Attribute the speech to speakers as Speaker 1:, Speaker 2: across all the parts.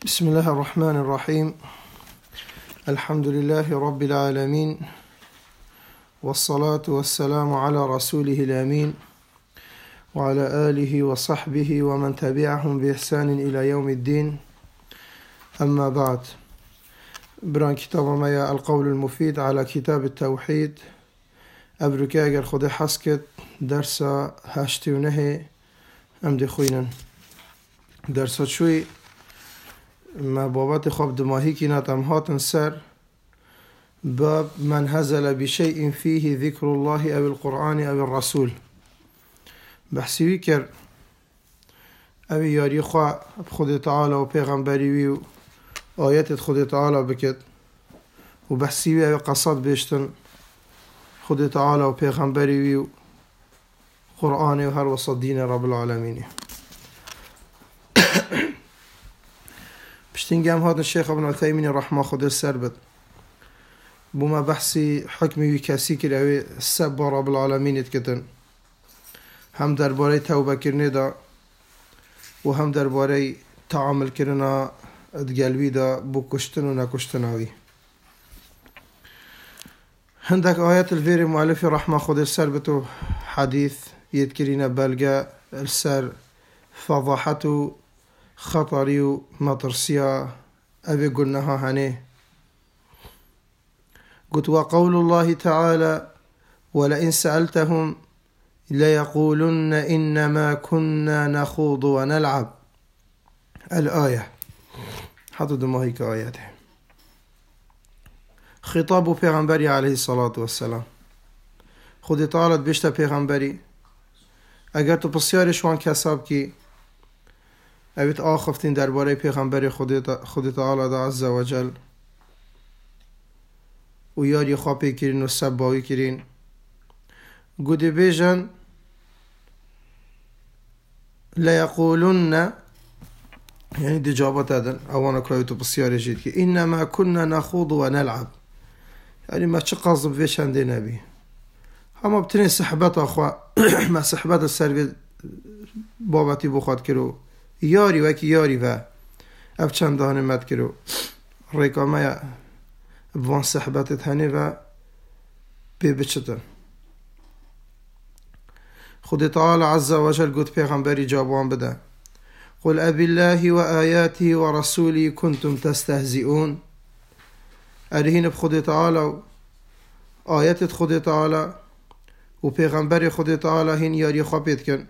Speaker 1: بسم الله الرحمن الرحيم. الحمد لله رب العالمين، والصلاة والسلام على رسوله الأمين وعلى آله وصحبه ومن تبعهم بإحسان إلى يوم الدين. أما بعد، بران كتاب ما القول المفيد على كتاب التوحيد أبركي أجر خد حسكت درس هاشتونه أمدي خوينا درس شوي ما بابات خواب دماهي كنات أمهات سر باب من هزل بشيء فيه ذكر الله أو القرآن أو الرسول. بحثي كر أبي ياري خوا بخد تعالى وبيغمبري و آيات خد تعالى بكت وبحثي أبي قصد بيشتن خد تعالى وبيغمبري و قرآن وهر وسط دين رب العالمين. بشتنجام هذا الشيخ ابن عثيمين رحمه خد السربت بما بحثي حكمي وكاسي كلاوي السب رب العالمين يتكتن هم درباري توبة كرني دا وهم درباري تعامل كرنا ادقلبي دا بو كشتن و نكشتناوي. هندك آيات الفير مؤلف رحمه خد السربت حديث يتكرين بلغة السر فضحته خطري ومطرسيا أبي قلناها هنيه. قلت وقول الله تعالى ولئن سألتهم ليقولن إنما كنا نخوض ونلعب. الآية حطوا دماغي كآياته خطاب پیغمبري عليه الصلاة والسلام. خود تعالى بيشتا پیغمبري اگر تو بسیارش وان کساب کی اوید آخفتین درباره پیغمبر خود تعالی دا عز و جل و یاری خوابی کرین و سباوی کرین گوده بیجن لیقولن یعنی دی جابت ادن اوانا کایتو بسیاری جید که اینما کننا نخوض و نلعب، یعنی ما چه قصد بشنده نبی اما بتنی صحبت آخوا ما صحبت السروی بابتی بخواد کرو یاری وکی یاری و اب چند دهانه مد کرو ریکامه بوان صحبتت هنه و بچتن. خود تعالی عز و جل قد پیغمبری جابوان بده قل ابی الله و آیاته و رسولی کنتم تستهزئون. ارهین بخود تعالی آیتت خود تعالی و پیغمبر خود تعالی هین یاری خوابید کن.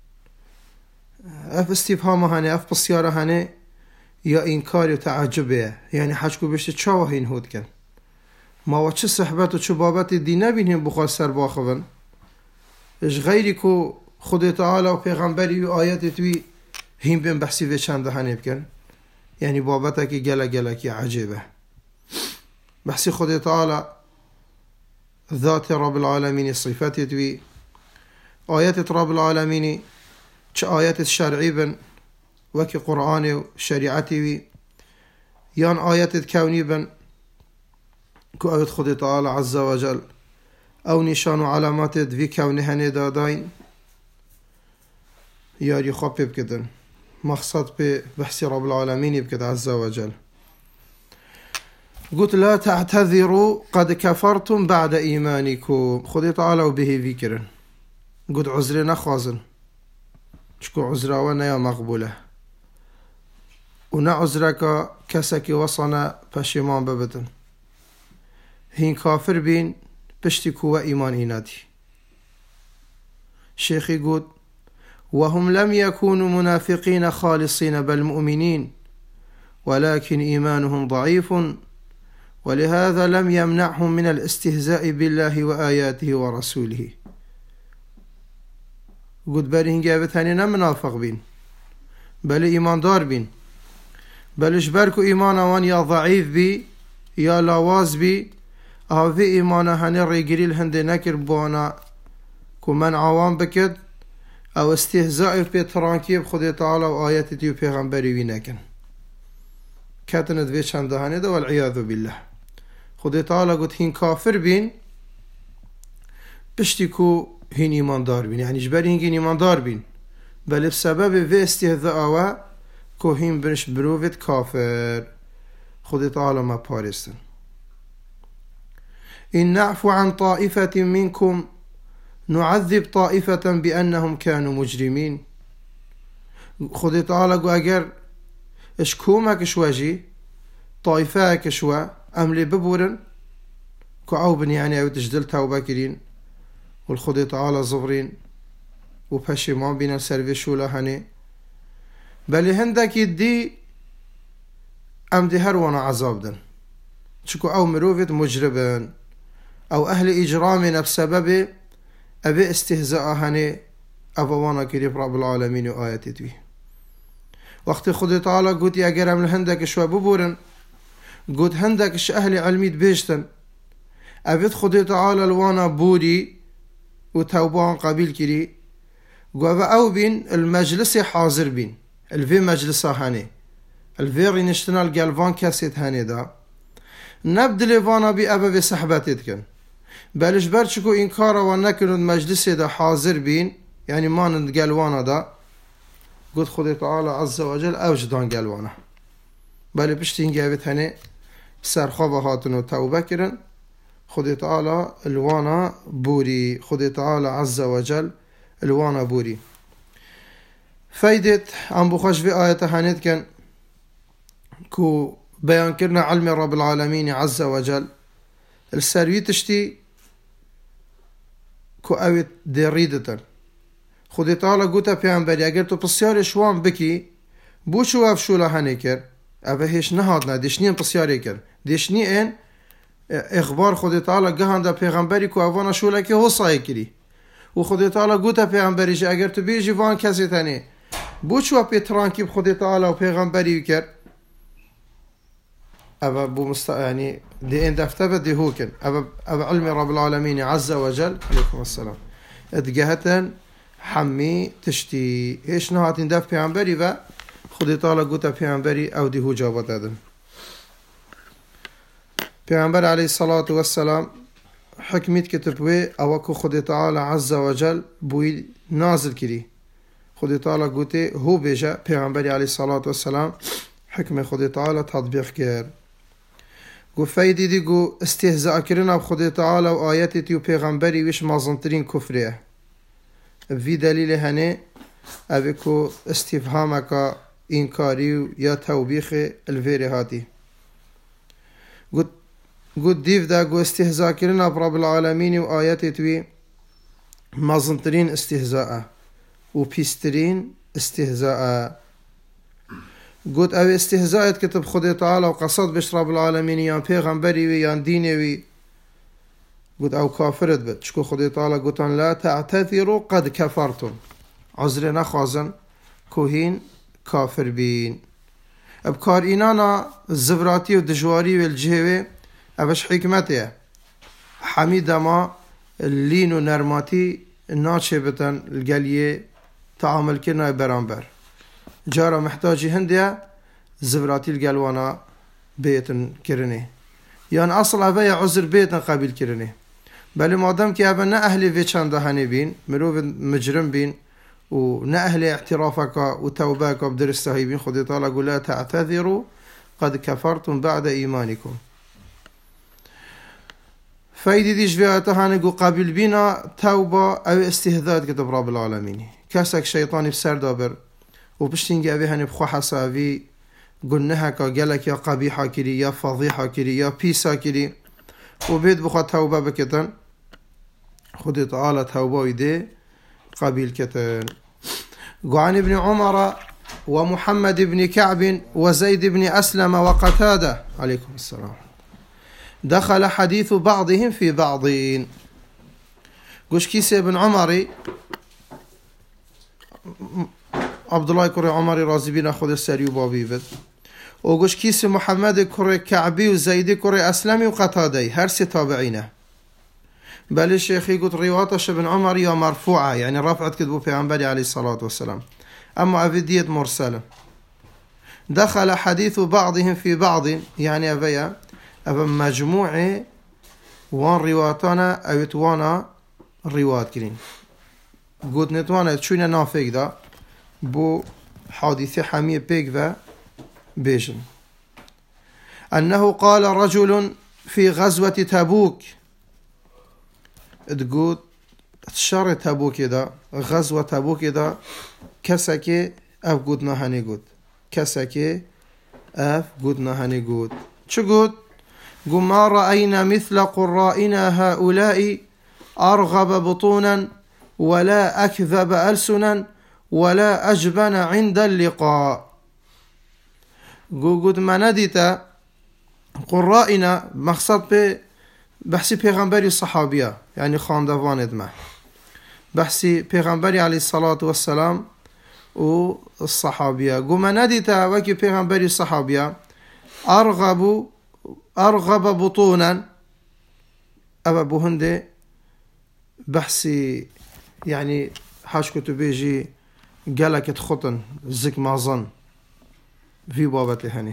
Speaker 1: اف استفهام هنه اف بسیاره هنه یا انکار و تعجبه، یعنی حجکو بشته چاوه هین هود کن ما و چه صحبت و چه بابت دی نبینیم بخواه سر باخون اش غیری که خود تعالی و پیغمبری و آیت توی هین بین بحثی و چنده هنه بکن، یعنی بابتا که گله که عجبه. بحثی خود تعالی ذات رب العالمين صفات توي آيات رب العالمين چه آيات الشرعي بن وكي قرآن و شريعتي يان آيات الكوني بن كو آيات خود تعالى عز وجل او نشان و علامات في كونه ندادين ياري خواب بكدن مقصد بحث رب العالمين بكد عز وجل. قلت لا تعتذروا قد كفرتم بعد إيمانكم. خذي تعالى وبه فكرا قلت عذرنا خازن شكو عذرا ونيا مقبولة ونا عذرك كسك وصنا پشمان ببتن هين كافر بين پشتكو و إيمان إناتي. شيخي قلت وهم لم يكونوا منافقين خالصين بل مؤمنين ولكن إيمانهم ضعيف ولهذا لم يمنعهم من الاستهزاء بالله وآياته ورسوله. قد برهن جابتاني منافق بين بل إيمان دار بين بل اشبركو إيمان وان يا ضعيف بي يا لاواز بي او في إيمان هني ريقري الهند نكر بوانا كمان عوام بكد او استهزاء بيترانكي بخد تعالى وآياته وبيغمبري بيناكن كاتنت في چندهانه ده والعياذ بالله. خود تعالی قد هين كافر بين بشتكو هين ایمان دار بين، يعني جبري هين ایمان دار بين بل بسبب في استهزاء كوهين برش بروفت كافر خد تعالى ما بارستن إن نعفو عن طائفة منكم نعذب طائفة بأنهم كانوا مجرمين خد تعالى قو أجر اشكومك شواجي طائفاك شوا أملي ببورن كعوبن يعني أو تجدل توبة كرين والخد تعالى زبرين وبشمان بين السيرفيس ولا هني بل هندك يدي أم دي هروانا عذاب دن شكو أو مروفت مجربن أو أهل إجرامنا بسبب أبي استهزاء هني أبوانا كريب رب العالمين وآياتي توي وقت خد تعالى قلت يا قرم لهندك شوى ببورن قلت هندك ش أهل علمي بيشتن أبيت خد تعالى الوانا بوري وتوبان قبيل كري قوة أو بين المجلس حاضر بين الفي مجلسة هاني الفي رينشتنا القلبان كاسيت هاني دا نبدل فانا بي أبا بسحباتي كن بلش برشكو إنكارا ونكن المجلس دا حاضر بين يعني ما نتقلوانا دا قلت خدي تعالى عز وجل أوجدان قلوانا بل بشتين قابت هاني سرخوبة هاتنو توبة كرن خدي تعالى الوانا بوري خدي تعالى عز وجل الوانا بوري فايدة عم بخش في آية هانيت كان كو بيان كرنا علم رب العالمين عز وجل السروي تشتي كو اوت دي ريدتن خدي تعالى قوتا پیامبری اگر تو پسیار شوان بکی بو شو اف شولا هنی کر اوه هیش نهادنا دیشنین پسیاری کر دیشنی این اخبار خدي تعالى جهندا پیغمبری کو اوانا شولا که حسای کری و خدي تعالى گوتا پیغمبری ج اگر تو بیجی وان کسی تنی بو چو پیتران کی خدي تعالى و پیغمبری کر ابا بو يعني دي ان دفتبه دي هوكن ابا علم رب العالمين عز وجل عليكم السلام ادجهتن حمي تشتي ايش نهات دف پیغمبری و خدي تعالى گوتا پیغمبری او دي هو جواب دادن پیغمبر علیه الصلاة والسلام حکمیت کتبوی او که خود تعالی عز وجل بوی نازل کری خود تعالی گوته هو بیجا پیغمبر علیه الصلاة والسلام حکم خود تعالی تطبیق کرد گو فایدی دی گو استهزاء کرن اب خود تعالی و آیتی تیو پیغمبری ویش مازنترین کفریه وی دلیل هنه او که استفهامکا انکاری یا توبیخ الویری هاتی قد ديف دا قو استهزاء كرنا برب العالمين وآيات توي مازنترين استهزاء وبيسترين استهزاء قد او استهزاء كتب خدي تعالى وقصد بش رب العالمين يان پیغمبري وي يان ديني وي قد او كافرت بد شكو خدي تعالى قدن لا تعتذروا قد كفرتم عذر نخوازن كوهين كافر بين ابكار إنانا الزفراتي والدجواري والجهوي اوش حکمته حمید ما لین و نرماتی ناچه بتن الگلیه تعامل کرنا برانبر جارا محتاجی هندیه زبراتی الگلوانا بیتن کرنه یان اصل اوه عذر بیتن قبیل کرنه بلی مادم که اوه نه اهلی وی چنده هنی بین مروف مجرم بین و نه اهلی اعترافکا و توباکا بدرستهی بین خودی تعالی قول لا تعتذروا قد كفرتم بعد ایمانکم فايدي دي جوياتا هانقو قابل بينا توبة او استهداد كتب رب العالمين كاسك شيطاني بسر دابر وبشتينجي اوي هاني بخو حسابي قلنها كا قالك يا قبيحة كري يا فضيحة كري يا بيسا كري وبيد بخو توبة بكتن خد تعالى توبة ويدي قابل كتن قعان ابن عمر ومحمد بن كعب وزيد بن أسلم وقتادة عليكم السلام دخل حديث بعضهم في بعضين قوش كيسي بن عمري عبد الله كري عمري رازي بنا خذ السري وبابي بد وقوش كيسي محمد كري كعبي وزيد كري أسلمي وقتادي هرسي تابعينه بل الشيخ يقول رواية بن عمري مرفوعة يعني رفعت كتبه في عنبري عليه الصلاة والسلام أما أفيدية مرسلة دخل حديث بعضهم في بعض يعني أبيا أبا مجموعة وان رواتانا أو توانا روات كرين قلت نتوانا تشوينا نافق دا بو حادثة حمية بيك و بيجن أنه قال رجل في غزوة تبوك تقول شر تبوك دا غزوة تبوك دا كسكي أف قدنا هني قد كسكي أف قدنا هني قد شو قد قل ما رأينا مثل قرائنا هؤلاء أرغب بطونا ولا أكذب ألسنا ولا أجبن عند اللقاء قد ما نديت قرائنا مقصد بحثي پیغمبری الصحابية يعني خاندوان ادمه بحثي پیغمبری عليه الصلاة والسلام والصحابية قم نديتا وكي پیغمبری الصحابية أرغب بطونا أبا بوهنده بحثي يعني حاش كتبيجي قالك تخطن زك مازن في بابتي هني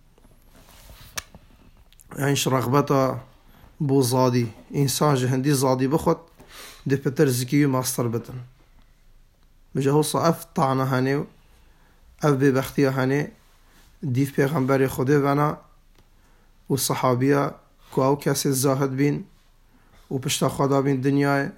Speaker 1: يعني رغبته بو زادي إنسان جهندي زادي بخط دي بتر زكيو ماستر بتن بجهو صعف طعنا هني أف ببختيا هني ديف پیغمبر خده ونا والصحابية كو او كاسي الزاهد بين و پشتا خدا بين دنياي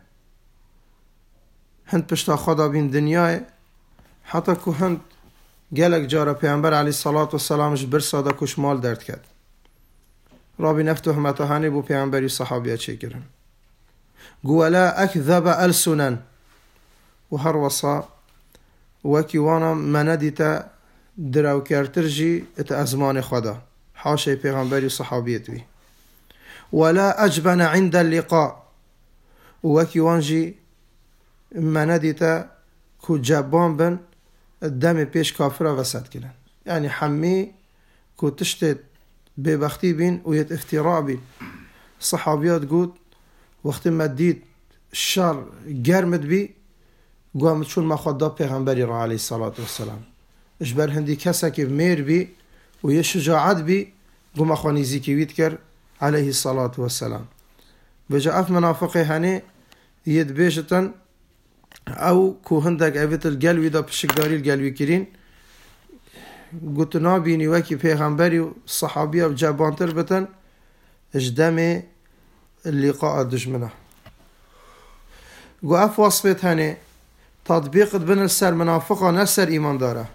Speaker 1: هند پشتا خدا بين دنياي حتى كو هند قالك جارة پیغمبر عليه الصلاة والسلام جبر سادا كوش مال درد كد رابي نفتو همتهاني بو پیغمبری صحابية چه کرن ولا أكذب ألسنا وهر وصا وكيوانا منديتا دراو كارترجي ات أزمان خدا حاشي پیغمبری صحابية بي ولا أجبن عند اللقاء وكيوانجي منديتا كو جابان بن الدم بيش كافرة وسد كلن يعني حمي كو تشتت ببختي بين ويت افتراء بين صحابيات قود وقت ما ديت الشر جرمت بي قامت شون ما خدا پیغمبری را عليه الصلاة والسلام اجبر هندي كسك بمير بي ويشجاعت بي قام اخواني زيكي ويتكر عليه الصلاة والسلام بجا اف منافقي هني يد بيجتن او كو هندك اويت القلوي دا بشكداري القلوي كرين قلت نابيني وكي پیغمبري والصحابية وجابانتر بتن اجدامي اللقاء دجمنه قو اف وصفت هني تطبيق بن السر منافقة نسر ايمان داره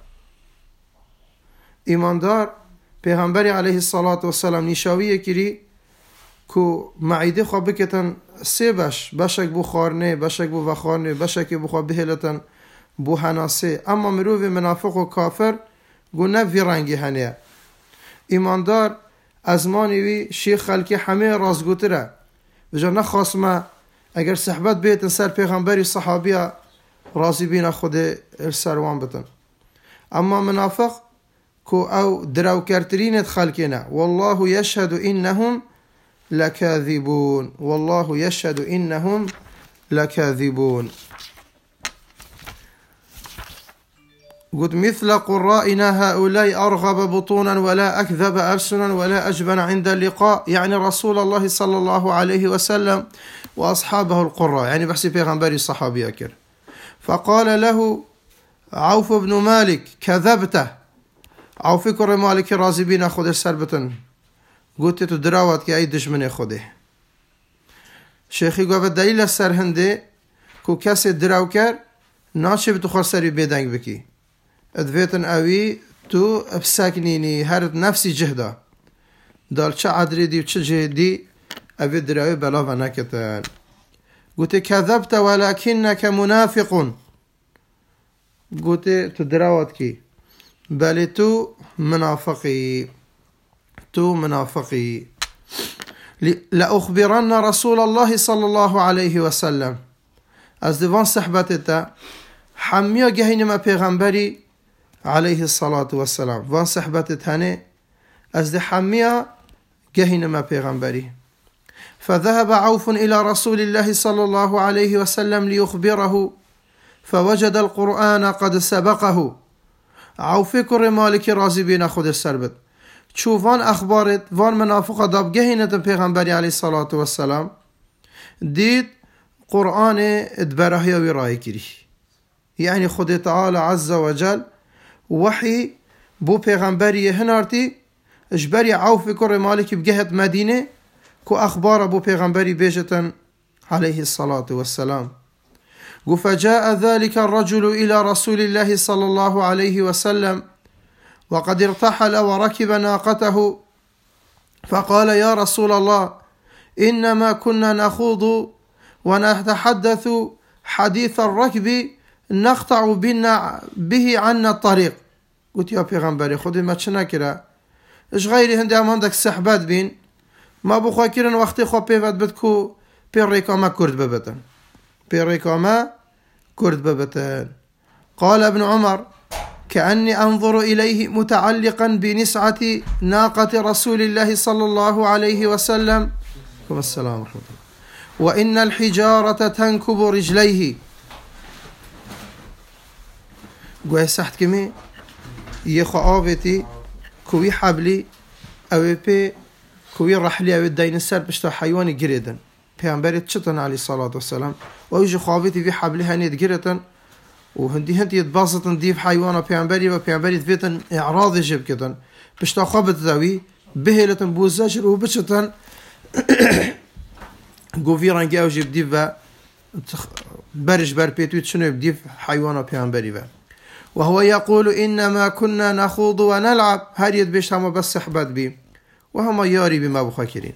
Speaker 1: ايمان دار پیغمبري عليه الصلاة والسلام نشاوية كري كو معيده خواه بكتن سي بشك بو خارنه بشك بو وخارنه بشك بو خواه بهلتن بو هناسه اما مروف منافق و كافر گونه وی رنگی هنیه ایماندار از مانیوی شیخ خلکی همه رازگوتره وجا نخواستم اگر صحبت بیتن سر پیغمبری صحابیه رازی بین خود سروان بتن اما منافق کو او درو کرترینت خلکینه والله يشهد انهم لكاذبون والله يشهد انهم لكاذبون قد مثل قرائنا هؤلاء أرغب بطونا ولا أكذب ألسنا ولا أجبن عند اللقاء يعني رسول الله صلى الله عليه وسلم وأصحابه القراء يعني بحسي پیغمبري الصحابي أكر فقال له عوف بن مالك كذبته عوف كر مالك رازبين خود سربتن قلت تدراوت كأي دشمن خوده شيخي قوة الدليل السرهنده كو كسي دراو كر ناشي بتخور سري بيدنگ بكي ادویتن اوی تو بسکنینی هر نفسی جهدا دال چه عدری دی و چه جهدی اوی دراوی بلا و نکتن قلت كذبت ولكنك منافق قلت تدراوت كي بل تو منافقي لأخبرن رسول الله صلى الله عليه وسلم از دوان صحبتتا حمية جهينما پیغمبري عليه الصلاة والسلام وان صحبتت هنه از ده حمية جهينما پیغمبري فذهب عوف إلى رسول الله صلى الله عليه وسلم ليخبره فوجد القرآن قد سبقه عوف كر مالك رازي بين خود السربت شوفان أخبارت وان منافق داب جهينة پیغمبري عليه الصلاة والسلام ديد قرآن ادبرهي وراي كري يعني خد تعالى عز وجل وحي بو پیغمبری هنارتی اجبری عوف كر مالك بجهة مدينة كو أخبار بو پیغمبری بيجتن عليه الصلاة والسلام. فجاء ذلك الرجل إلى رسول الله صلى الله عليه وسلم وقد ارتحل وركب ناقته فقال يا رسول الله إنما كنا نخوض ونتحدث حديث الركب نقطع به عنا الطريق. قلت يا پیغمبری خودی ما چه نکره اش غیری هنده اماندک صحبت بین ما بخواه کرن وقتی خواه پیوت بد کو پی ریکامه کرد ببتن پی ریکامه کرد ببتن. قال ابن عمر كأني أنظر إليه متعلقا بنسعة ناقة رسول الله صلى الله عليه وسلم السلام ورحمة الله وإن الحجارة تنكب رجليه. قوي سحت كمي يخو آبتي كوي حبلي أو بي كوي رحلي أو الدين السر بشتا حيواني جريدا پیامبری چتن علی الصلاة والسلام ويجي خوابتي في حبلي هنيت جريدا وهندي يتباسطن ديف حيوانا پیامبری تبيتن إعراض يجب كتن بشتا خوابت ذوي بهلتن بوزاجر وبشتن قوفيران جاو جيب ديف برج بر بيتويت شنو بديف حيوانا پیامبری وهو يقول إنما كنا نخوض ونلعب هريد بيش هما بس صحبت بي وهما ياري بما بخاكرين.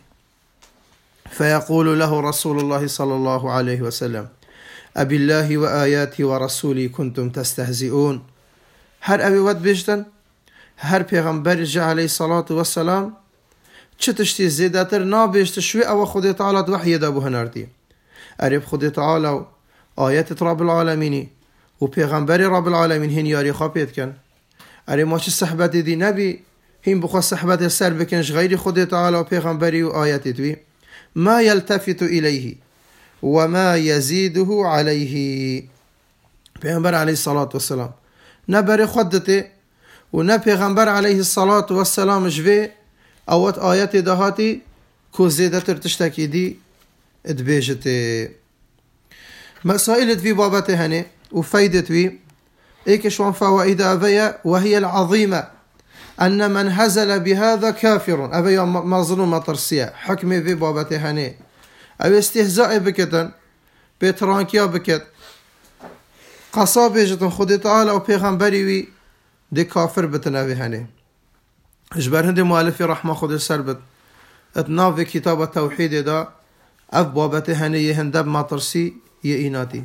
Speaker 1: فيقول له رسول الله صلى الله عليه وسلم أبي الله وآياته ورسولي كنتم تستهزئون. هر أبي ود بيشتن هر پیغمبر جاء عليه الصلاة والسلام چتشتي زيداتر نابيشت شوي أو خد تعالى وحي دابو هناردي أريب خد تعالى آيات رب العالمين و پیغمبر رب العالمین هین یاری خوابید کن اری ما چه صحبت دی نبی هین بخوا صحبت سر بکنش غیر خود تعالی و پیغمبری و آیت دوی ما یلتفت الیه و ما یزیده علیه. پیغمبر علیه الصلاة والسلام نبر خودته و نه پیغمبر علیه الصلاة والسلام جوی اوت آیت دهاتی کو زیدتر تشتکی دی ادبیجته. مسائل دوی بابت هنه وفايدة إيكشوان فوائد أبيا وهي العظيمة أن من هزل بهذا كافر أبيا مظلومة ترسية حكمي في بابته هني أو استهزاء بكتن بترانكيا بكت قصابة جتن خد تعالى وبيغمبري وي دي كافر بتناوي هني اجبر هندي مؤلفي رحمة خد السربت اتناف في كتاب التوحيد دا أف بابته هني هندب ما ترسي يئيناتي.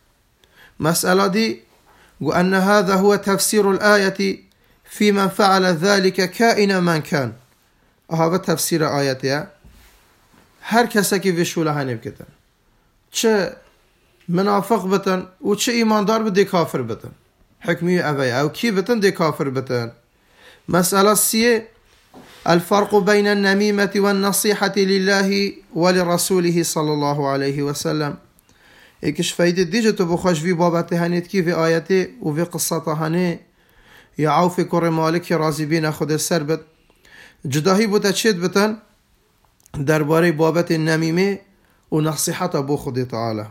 Speaker 1: مسألة دي وأن هذا هو تفسير الآية في من فعل ذلك كائن من كان. هذا تفسير آياتها هر کسی في شوله هنب كتن چه منافق بتن و چه ایماندار بده کافر بتن حكمي أبي أو كي بتن دي كافر بتن. مسألة سيئة الفرق بين النميمة والنصيحة لله ولرسوله صلى الله عليه وسلم. ایکش فایده دیجه تو بخواش وی بابت هنید کی وی آیته و وی قصة هنه یا عوف کر مالک رازی بین خود سر بد جداهی بوده چید بتن درباره بابت نمیمه و نصیحت بو خود تعالی.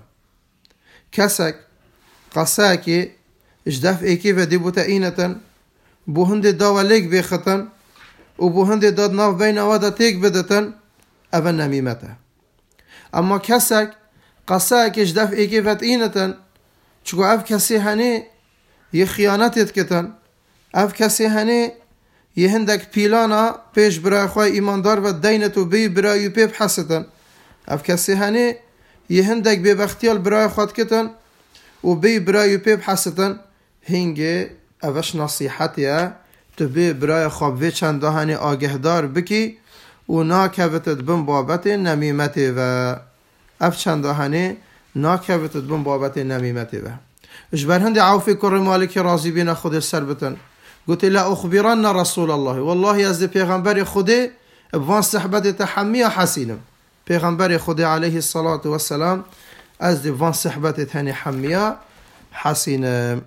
Speaker 1: کسک قصه که اجدف ایکی و دی بوده اینتن بو هند دا و لیک بیختن و بو هند داد ناف بین وادا تیک بدتن اول نمیمته. اما کسک قصه کش دفعی که فتینتن چکو اف کسی هنه یه خیانتت کتن اف کسی هنه یه هندک پیلانا پیش برای خواه ایماندار و دینتو بی برای پیب حستن اف کسی هنه یه هندک بی بختیال برای خود کتن و بی برای پیب حستن هنگه اوش نصیحتیه تو بی برای خواب وی چند هنه آگهدار بکی و ناکوتت بم بابت نمیمت و اف چند هنه ناکوتت بم بابت نمیمت و اجبر هندی عوفی کر مالک راضی بین خود سر بتن قلت لا اخبرن رسول الله والله از پیغمبر خود وان صحبت تحمیه حسینم پیغمبر خود علیه الصلاة والسلام از وان صحبت تهنی حمیه حسینم.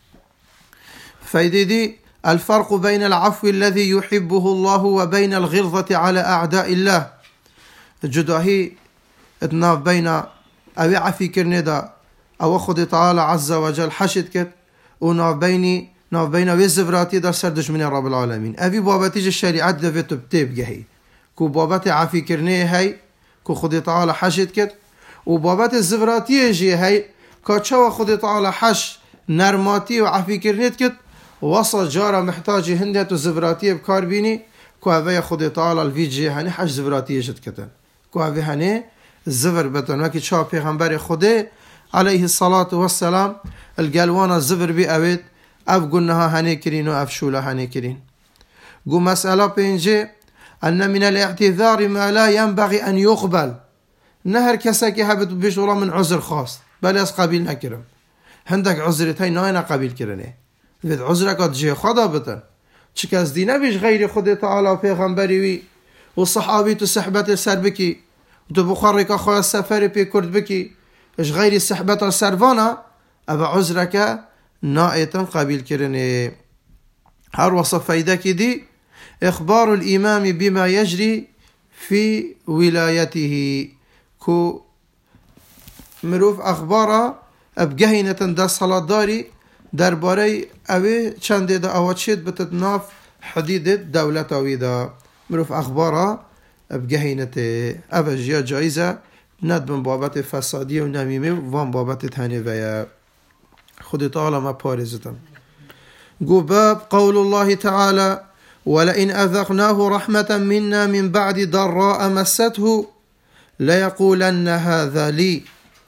Speaker 1: فايدي الفرق بين العفو الذي يحبه الله وبين الغلظة على أعداء الله. جداهي اتناف بين أو عفي كرندا أو خد تعالى عز وجل حشد كت وناف بيني ناف بين وی زفراتی دا سر دشمنی رب العالمین. اوی بابتیج شریعت دوید تبتیب گهی کو بابت عفی کرنه هی کو خود تعالی حشد کد و بابت زفراتی جی هی که چوا خود تعالی حش نرماتی و عفی کرنه کد وصل جارا محتاج هندیت و زفراتی بکار بینی که اوی خود تعالی الویجی هنی حش زفراتی جد کتن که اوی هنی زفر بتن وکی چا پیغمبر خوده عليه الصلاة والسلام القلوان الزفر بي اوید اف قلنها هني كرين و اف شولا هني كرين قو مسألة بينجي أن من الاعتذار ما لا ينبغي أن يقبل نهر كساكي هبت بشورا من عذر خاص بل از قبيل نكرم هندك عذرتهي ناينا قبيل كرنه ذات عذرك جي خدا بتن چك از دي نبيش غير خود تعالى و پیغمبری وی و صحابي تو صحبت سر بكي و تو بخاري که خواه سفر پی کرد بكي اش غير صحبت سروانا ابا عذرك نائتا قبيل كرنه هر وصف فايدك دي إخبار الإمام بما يجري في ولايته كو مروف أخباره أبجهينة دا صلاة داري درباري أوي چند دا أواتشيد بتتناف حديدة دولة ويدا مروف أخباره أبجهينة أبجيا جائزة ندبن بابت فسادية ونميمة وان بابت تهنيوية خد تعالى ما بارزتن قباب قول الله تعالى ولئن أذقناه رحمة منا من بعد ضراء مسته ليقولن هذا لي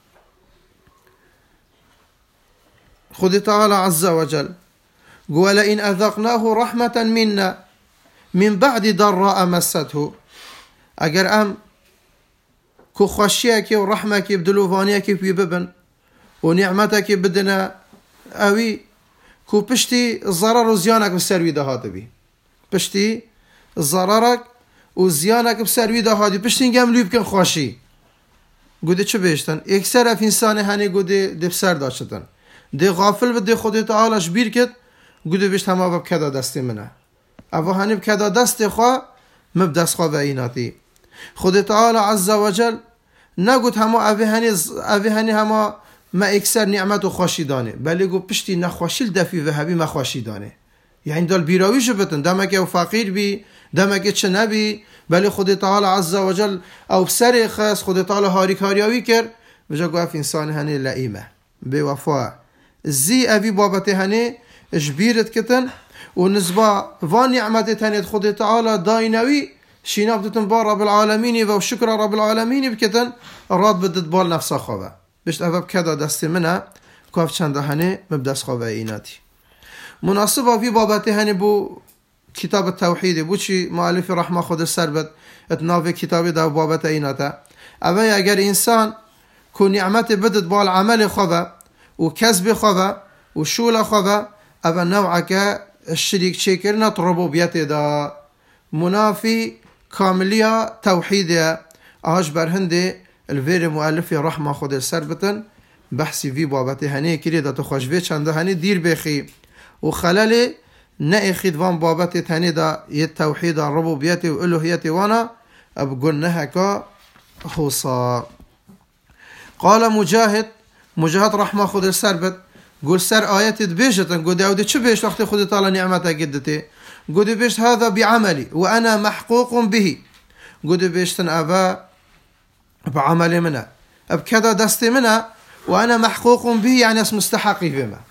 Speaker 1: خد تعالى عز وجل ولئن أذقناه رحمة منا من بعد ضراء مسته اگر ام كو خشيك ورحمك بدلوفانيك بيببن ونعمتك بدنا اوي كو پشتی ضرر و زیانک بسروی دهاته بی پشتی ضررک و زیانک بسروی دهاته پشتی اینگم لیب کن خوشی گوده چه بیشتن اکثر اف انسان هنی گوده دفسر داشتن ده غافل بده خود تعالیش بیر کد گوده بیشت همه بب کدا دستی منه اوه هنی بکدا دست خواه مبدست خواه و ایناتی خود تعالی عز و جل نگود همه اوه هنی همه ما اکثر نعمت و خوشی دانه بله گو پشتی نخوشیل دفی و هبی ما خوشی دانه یعنی دال بیراویشو بتن دمکه و فقیر بی دمکه چه نبی بله خود تعالی عز و جل او بسر خاص خود تعالی هاری کاریاوی کر بجا گو اف انسان هنه لئیمه بی وفا زی اوی بابت هنه اجبیرت کتن و نزبا و نعمت هنه خود تعالی داینوی شینا بدتن با رب العالمین و شکر رب العالمین بکتن راد بدت بال نفسا خواه بشت اواب کدا دست منه کاف چند هنه مبدس خواه ایناتی مناسب آفی بابت هنه بو کتاب التوحید بو چی مؤلف رحمه خود سر بد اتناف کتاب دا بابت ایناتا اوه اگر انسان کو نعمت بدت بال عمل خواه و کسب خواه و شول خواه اوه نوعک الشریک چکرنت ربوبیت دا منافی کاملیا توحیده آهاش برهنده الویر مؤلف رحمه خود سر بتن بحثی وی بابت هنه کری دا تو خوشوی چنده هنه دیر بخی و خلال نه خیدوان بابت هنه دا یه توحید ربوبیت و الوهیت وانا ابگل نهکا خوصا قال مجاهد رحمه خود سر بت قول سر آیت بیشتن قول داودی چه بیش وقت خود تعالی نعمتا گدته قول بیشت هذا بعملی و انا محقوق به قول بیشتن ابا بعمل منه بكذا دستي منه وانا محقوق به يعني اسم مستحقي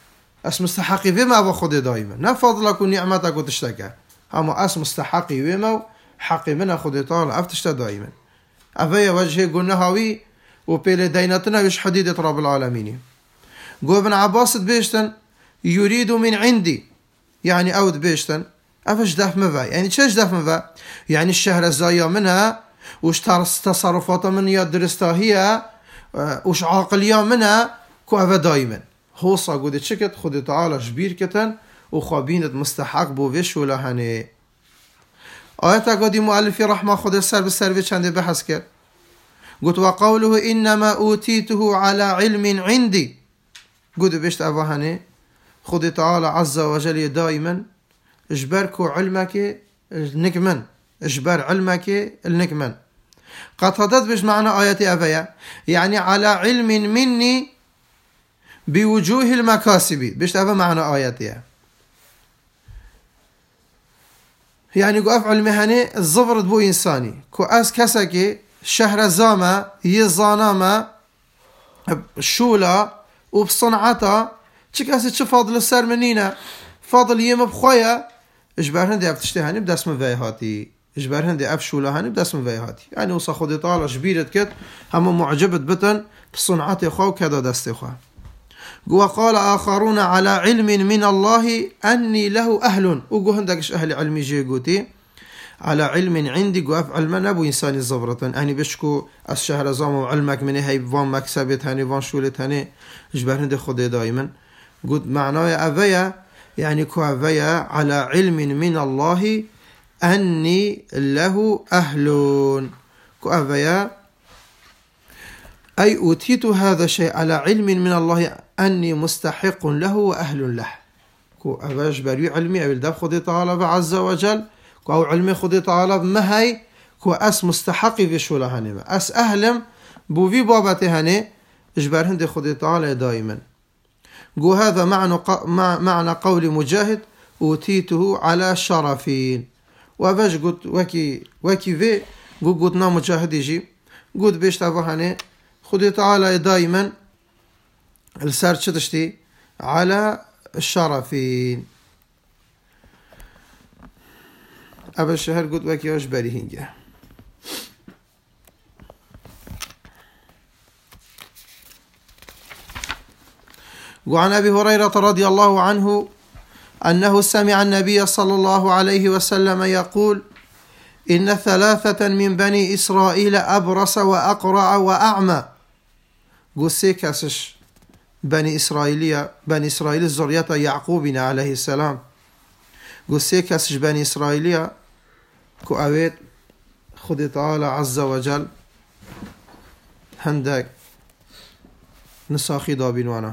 Speaker 1: بما وخذ دائما نفضلك ونعمتك وتشتكى اما اسم مستحقي بما حقي منه خذ طال افتشت دائما افيا وجهه قلنا هاوي وبيل دينتنا وش حديده رب العالمين قو ابن عباس بيشتن يريد من عندي يعني اود بيشتن افش دف مفا يعني تشش دف مفا يعني الشهر الزايا منها وش تصرفات من يا درستها هي وش عاقلية منها كوها دائما هو صاقود تشكت خد تعالى جبير كتن وخابينت مستحق بوفيش ولا هني آيات قادي مؤلف رحمة خد السر بالسر چند بحث كر قلت وقوله إنما أوتيته على علم عندي قلت بيشت أبا هني خد تعالى عز وجل دائما اجبركو علمك نكمن اجبر علمك النكمن قد بش معنى آيات أبايا يعني على علم مني بوجوه المكاسب بش أبا معنى آياتها يعني قو أفعل مهني الزفرت بو إنساني كو أس كسكي شهر زاما يزاناما شولا وبصنعتا چك أسي چه فاضل السر منينا فاضل يم بخويا اجبار هندي افتشتي هاني بدأ اسم فيهاتي اجبار هندي افشولا هاني بدأ اسم فيهاتي يعني وصا خودي طالع جبيرت كت هم معجبت بتن بصنعتي خو كذا دستي خو وقال آخرون على علم من الله أني له أهل وقو هندكش أهل علمي جيقوتي على علم عندي قو أفعل من أبو إنساني الزبرة أني بشكو الشهر زام وعلمك مني هاي فان مكسبت هاني فان شولت هاني اجبار هندي خودي دائما قلت معناه أفيا يعني كو أفيا على علم من الله أني له أهل كو أفيا أي أوتيت هذا الشيء على علم من الله أني مستحق له وأهل له كو أفاش بري علمي أو الدب خدي تعالى عز وجل كو أو علمي خدي تعالى ما هي كو أس مستحقي في شولا هنما أس أهلم بو في بابته هني إجبار هندي خدي تعالى دائما قو هذا معنى قول مجاهد أوتيته على شرفين وأفاش قلت وكي في قلتنا مجاهد يجي قلت بيش تفهني خدي تعالى دائما السار تشتي على الشرفين أبا الشهر قلت وكي وش بريهنجا وعن أبي هريرة رضي الله عنه أنه سمع النبي صلى الله عليه وسلم يقول إن 3 من بني إسرائيل أبرص وأقرع وأعمى قصي كاسش بني إسرائيل الزرية يعقوبنا عليه السلام قصي كاسش بني إسرائيل كو أويت خدي تعالى عز وجل هندك نساخي دابين وانا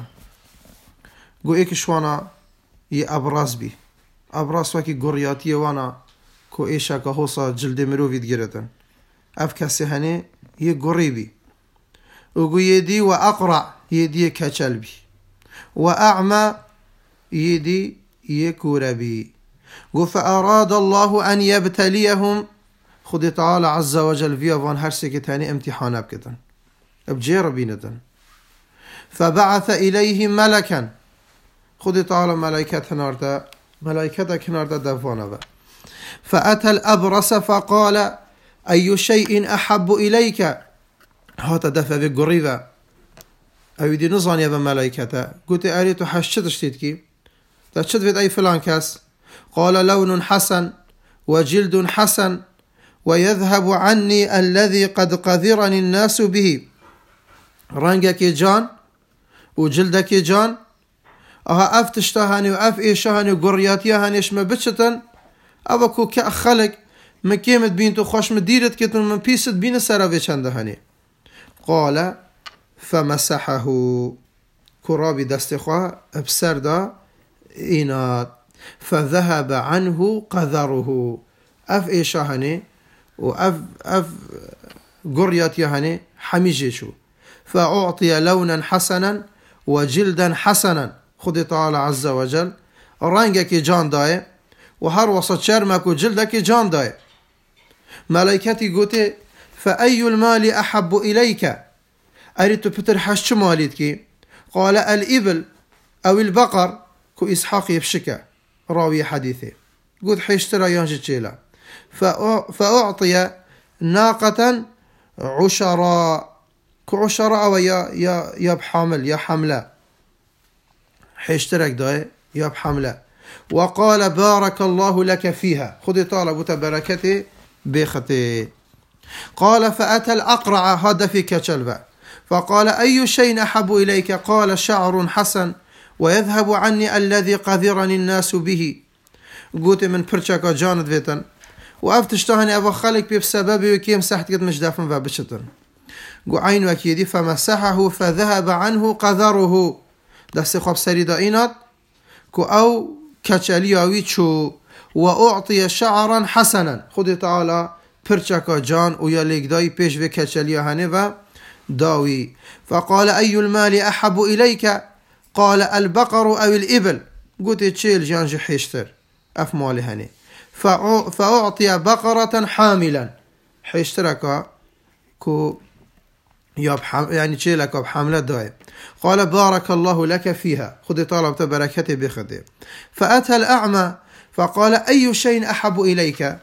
Speaker 1: قو إيكش وانا أبرص بي أبرص وكي قرياتي وانا كو إيشا كهوصا جلد مروفيد جرتن أف كاسي هني قريبي وقو يدي وأقرع يدي كشلبي وأعمى يدي يكوربي فأراد الله أن يبتليهم خد تعالى عز وجل فيها فان هرسك تاني امتحانا بكتن بجير بينتن فبعث إليهم ملكا خد تعالى ملائكتك نارتا دفانا فأتى الأبرص فقال أي شيء أحب إليك هاتا دفع في قريبا أو دي نظان يا ملائكته قلت أريد حشتش تتكي تشد في أي فلان كاس قال لون حسن وجلد حسن ويذهب عني الذي قد قذرني الناس به رنجك جان وجلدك جان أها أفتشتهاني وأف إيشهاني وقرياتيهاني إشما بتشتن أبكو كأخلق مكيمت بينتو خوش مديرت كتن من بيست بين سراوي چندهاني قال فمسحه كرابي دستخوا بسردا إناد فذهب عنه قذره أف إيشهاني وأف قرياتيهاني حميجيشو فأعطي لونا حسنا وجلدا حسنا خدي تعالى عز وجل رنجك جان داي وهر وسط شرمك وجلدك جان داي ملائكتي قوتي فأي المال أحب إليك أريد بتر حش ماليتك قال الإبل أو البقر كو إسحاق يبشكا راوي حديثه قلت حيشترى ينجي تشيلا فأعطي ناقة عشراء كعشراء ويا بحامل يا حملة حيشترك داي يا بحملة وقال بارك الله لك فيها خذي طالب بركته بيختي قال فأتى الأقرع هذا في كشلبة فقال أي شيء أحب إليك قال شعر حسن ويذهب عني الذي قذرني الناس به قلت من برشاك جانت فيتن وأفتشتهني أبو خالك بسبب وكيم سحت قد مش دافن فبشتن قو عين وكيدي فمسحه فذهب عنه قذره دست خواب سريدا إينات كو أو كشلياوي تشو وأعطي شعرا حسنا خذ تعالى برشاك جان ويا ليك داي بيش في كشليا هنفا داوي فقال أي المال أحب إليك قال البقر أو الإبل قلت تشيل جانج حيشتر أف مالي هني فأعطي بقرة حاملا حيشترك كو يعني تشيلك بحملة داي. قال بارك الله لك فيها، خذي طلبت بركتي بخدي. فأتى الأعمى فقال أي شيء أحب إليك؟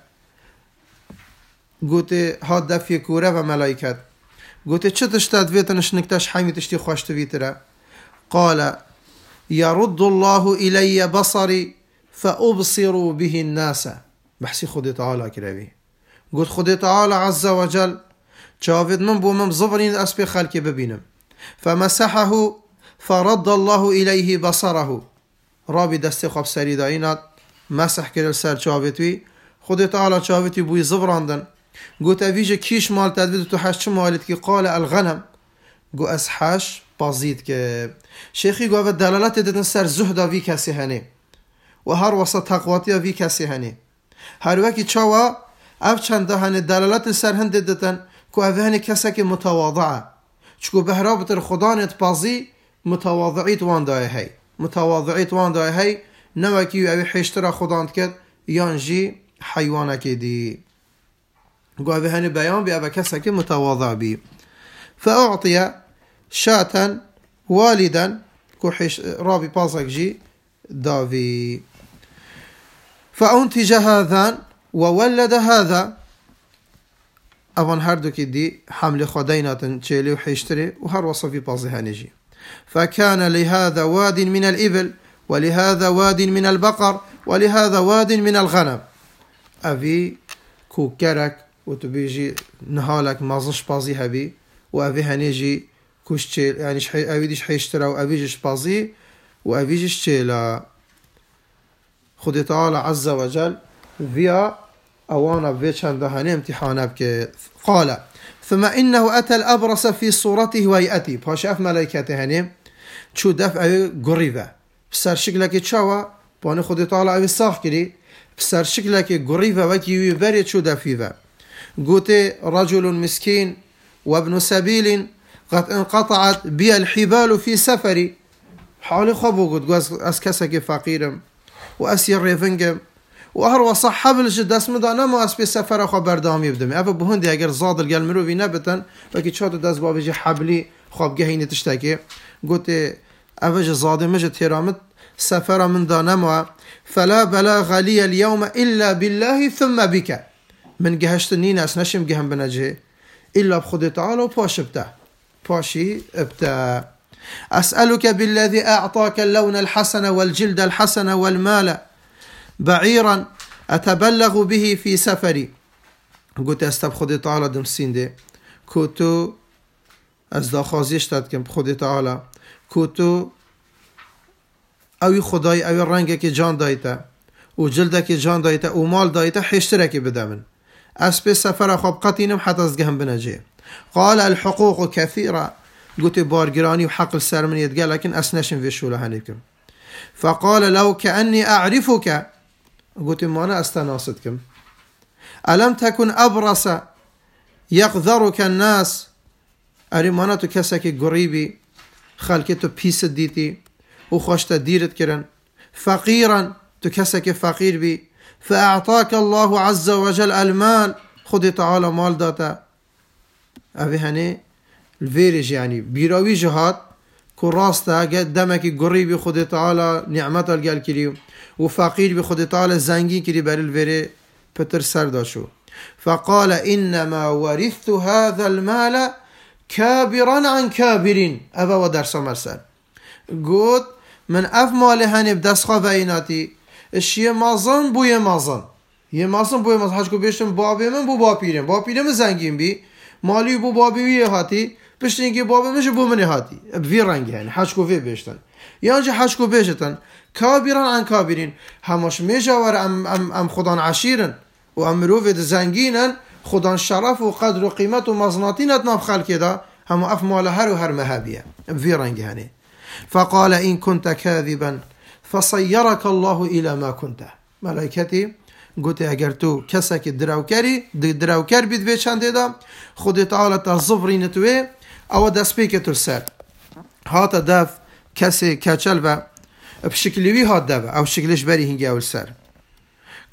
Speaker 1: قلت هذا في كورة وملائكة. قلت تشتاد فيتنش نكتش حيمي تشتي خوشت فيترا. قال يرد الله إلي بصري فأبصر به الناس. بحسي خذي تعالى كرابي. قلت خذي تعالى عز وجل شافد من بومم زفرين أسبي خلقي ببينم. فمسحه فرد الله إليه بصره. رابي دستي خواب سري داينات مسح كرل سر شافتوي. خذي تعالى شافتوي بوي زفراندن. قلت أفيجي كيش مال تدفيد تحش شو مالت كي؟ قال الغنم. قو أسحاش بازيد كي شيخي قو الدلالات دتن سر زهدا في كسي هني وهر وسط تقواتي في كسي هني هر وكي چاوا اف چند هني دلالات سر هند دتن كو اف هني كسك متواضعه چكو بهرابتر خدانت بازي متواضعيت وان داي هي متواضعيت وان داي هي نوكي او حيشترا خدانت كد يانجي حيوانك دي قو اف هني بيان بي اف كسك متواضع بي. فأعطي شاة والدا كوحش رابي بازك جي دافي. فأنتج هذا وولد هذا. أبان هردو كدي حمل خدينة تشيلي وحيشتري وهر وصفي بازي هنجي. فكان لهذا واد من الإبل ولهذا واد من البقر ولهذا واد من الغنم. أبي كوكرك وتبيجي نهالك مازنش بازي هبي وأبي هنجي كوش يعني أبيدش حيشترى وأبيجش بازي وأبيجش تشيلا. خدي تعالى عز وجل فيا أوانا فيتشان دهاني امتحانا بك. قال ثم إنه أتى الأبرص في صورته ويأتي باشاف ملائكته هني شو دفع قريبة بسر شكلك تشاوى باني خدي تعالى أبي صاح كري بسر شكلك قريبة وكي يبري شو دفيفة. قلت رجل مسكين وابن سبيل قد انقطعت بي الحبال في سفري. حالي خبو قد أسكسك فقيرم وأسير ريفنجم وأهروا صحاب الجد اسم دانا ما أسبي سفر أخو بردامي بدمي أفا بهندي أجر زاد القل مروفي نبتن وكي تشاتو داس بابي جي حبلي خواب جهيني تشتكي. قلت أفا جي زادي مجد تيرامت سفر من دانا ما فلا بلاغ لي اليوم إلا بالله ثم بك. من جهشتني ناس نشم جهم بنجي إلا بخدي تعالى وباش بتاع باشي ابتاع. أسألك بالذي أعطاك اللون الحسن والجلد الحسن والمال بعيرا أتبلغ به في سفري. قلت استبخدي تعالى دمسين دي كوتو أزدا خازيش تدكم بخدي تعالى كوتو أوي خداي أوي رنگك جان دايتا وجلدك جان دايتا ومال دايتا حيشتركي بدمن أسبي سفر أخواب قطينم حتى أزقهم بنجي. قال الحقوق كثيرة. قلت بارجراني وحق السر من يتقال لكن أسنشن في شولة هنيكم. فقال لو كأني أعرفك. قلت ما أنا أستناصدكم. ألم تكن أبرص يقذرك الناس. أريمانا تكسك قريبي خلقتو بيس ديتي وخشت ديرت كرن فقيرا تكسك فقير بي فأعطاك الله عز وجل المال. خدي تعالى مال داتا أبي هني الفيرج يعني بيراوي جهات كراستا قد دمك قريبي خدي تعالى نعمة القال كريو وفقير بخدي تعالى زنجي كري بر الفيري بتر سرداشو. فقال إنما ورثت هذا المال كابرا عن كابرين. أبا ودرس مرسل قد من أف مالي هني بدس خفيناتي الشيء مازن بو يمازن يمازن بو يمازن حاجكو بيشتم بابي من بو باپيرم باپيرم زنگين بي مالي بو بابي هاتي بشتين كي بابي مش بو مني هاتي بفي رنگ يعني حاجكو في بيشتن يانجي حاجكو بيشتن كابرا عن كابرين هماش ميجاور ام خدان عشيرن و ام مروفد زنگينن خدان شرف و قدر و قيمت و مزناتينت ناف خلقه دا هم اف مال هر و هر مهابيه بفي رنگ يعني. فقال إن كنت كاذبا فصيرك الله إلى ما كنت. ملائكتي قلت اگر تو کسک دراوکر بید به چنده دا خود تعالی تا زفرین توی او دست پیک تو سر هات دف کسی کچل و بشکلیوی هات دف او شکلش بری هنگی اول سر.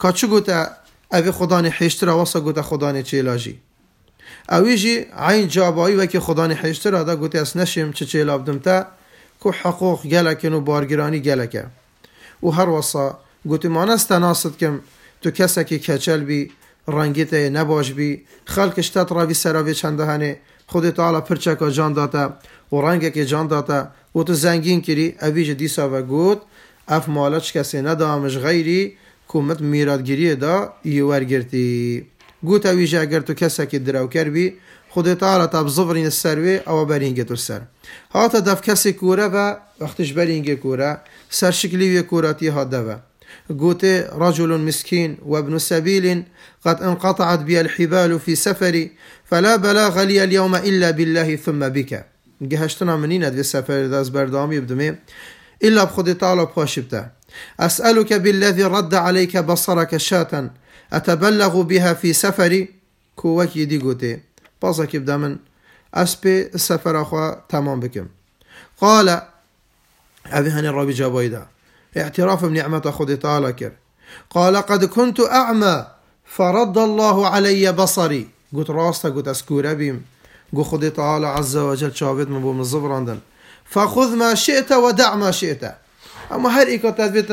Speaker 1: كاتشو قوتا أبي خداني حيشترا وصا قوتا خداني چيلاجي اويجي عين جاباي وكي خداني حيشترا دا قوتا اسنشم چيلا بدمتا كو حقوق جلكن وبارگراني جلكه وهر وصا قوتي ما نستناصد كم تو كسكي كچل بي رنگيته نباش بي خلقش تطرا سراوي چندهانه خود تعالى پرچكا جان داتا و رنگك جان داتا و تو زنگين كري اويج ديسا و قوت اف مالچ كسي ندامش غيري كومت ميرادگيري دا يورگرتي قوت اويج اگر تو كسكي دراو كربي خود تعالى تاب زفرين السروي او برينگه تو سر هاتا دف كسي كورا و وقتش برينگه كورا سر شكلي كوراتي هادا قوت رجل مسكين وابن سبيل قد انقطعت بي الحبال في سفري فلا بلاغ لي اليوم إلا بالله ثم بك جهشتنا منين ادوي سفر داز بردامي بدمي إلا بخد تعالى بخاشبته أسألك بالذي رد عليك بصرك شاة أتبلغ بها في سفري كوك يدي قوتي بازك يبدا من أسبي السفر أخوة تمام بكم قال أبي هني الربي جابايدا اعتراف بنعمة خد تعالى كر قال قد كنت أعمى فرد الله علي بصري قلت راستا قلت أسكور أبيم قلت خد تعالى عز وجل شابت من بوم الزبراندن فخذ ما شئت ودع ما شئت أما هر إيكا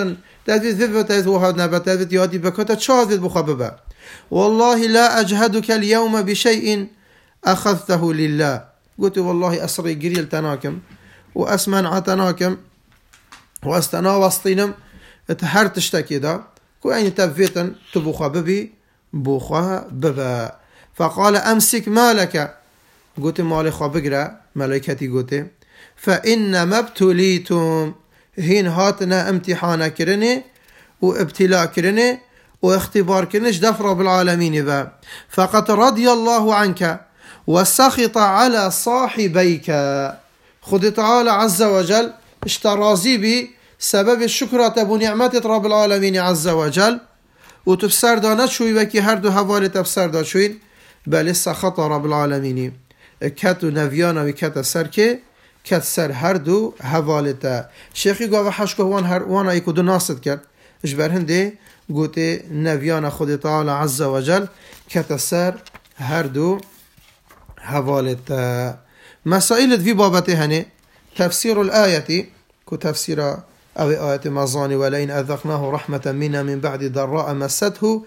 Speaker 1: تدفت وهاد نبت تدفت يادي بكتا شابت بخببه والله لا أجهدك اليوم بشيء أخذته لله قلت والله أسري قريل تناكم وأسمنع تناكم واستنا وسطينم اتهرت اشتكي دا كو يعني تبفيتن تبوخا ببي بوخا ببا فقال أمسك مالك قلت مالي خابقرا ملائكتي قلت فإنما ابتليتم هين هاتنا امتحانا كرني وابتلاء كرني واختبار كرنش دف رب العالمين با فقد رضي الله عنك وسخط على صاحبيك خد تعالى عز وجل اشترازي بي سبب الشكر تبو نعمة رب العالمين عز وجل وتفسر دانت شوي وكي هر دو حوالي تفسر دا شوين بل سخط رب العالمين كتو نفيانا وكت سركي كت سر هر دو حوالي تا شيخي قاوة حشكو وانا ايكو دو ناصد كر اجبر هنده قوتي نفيانا خود تعالى عز وجل كت سر هر دو حوالي تا مسائل في بابته هنه تفسير الآية كتفسير أو آية مزاني ولئن أذقناه رحمة منا من بعد ضراء مسته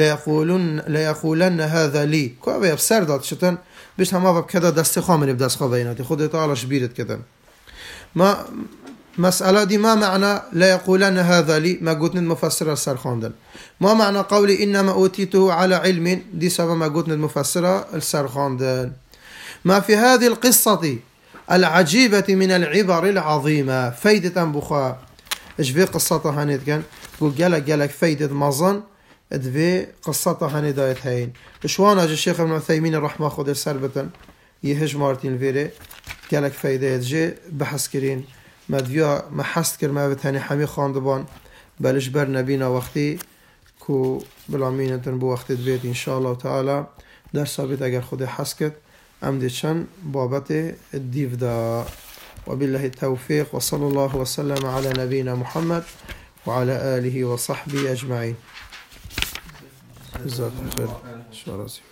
Speaker 1: ليقولن هذا لي كو يفسر دات شتن بيش هما بكذا دست خامن بدست خبيناتي خود تعالى شبيرت كده ما مسألة دي ما معنى ليقولن هذا لي ما قلت المفسر السرخاندن ما معنى قولي إنما أوتيته على علم دي سبب ما قلت المفسر السرخاندن ما في هذه القصة العجيبة من العبر العظيمة فايدة بخا ايش في قصتها هنيت كان قول جالك فايدة مظن ادفي قصتها هني دايت هين شوانا جا الشيخ ابن عثيمين الرحمة خود سربة يهج مارتين فيري جالك فايدة جي بحث كرين ما دفيا ما حست كر ما بتهني حمي خاندبان بلش بر نبينا وقتي كو بالعمين تنبو وقت دبيت ان شاء الله تعالى در ثابت اگر خود حسكت أمدشان بابته الديف دا وبالله التوفيق وصلى الله وسلم على نبينا محمد وعلى آله وصحبه أجمعين. جزاك الله خير.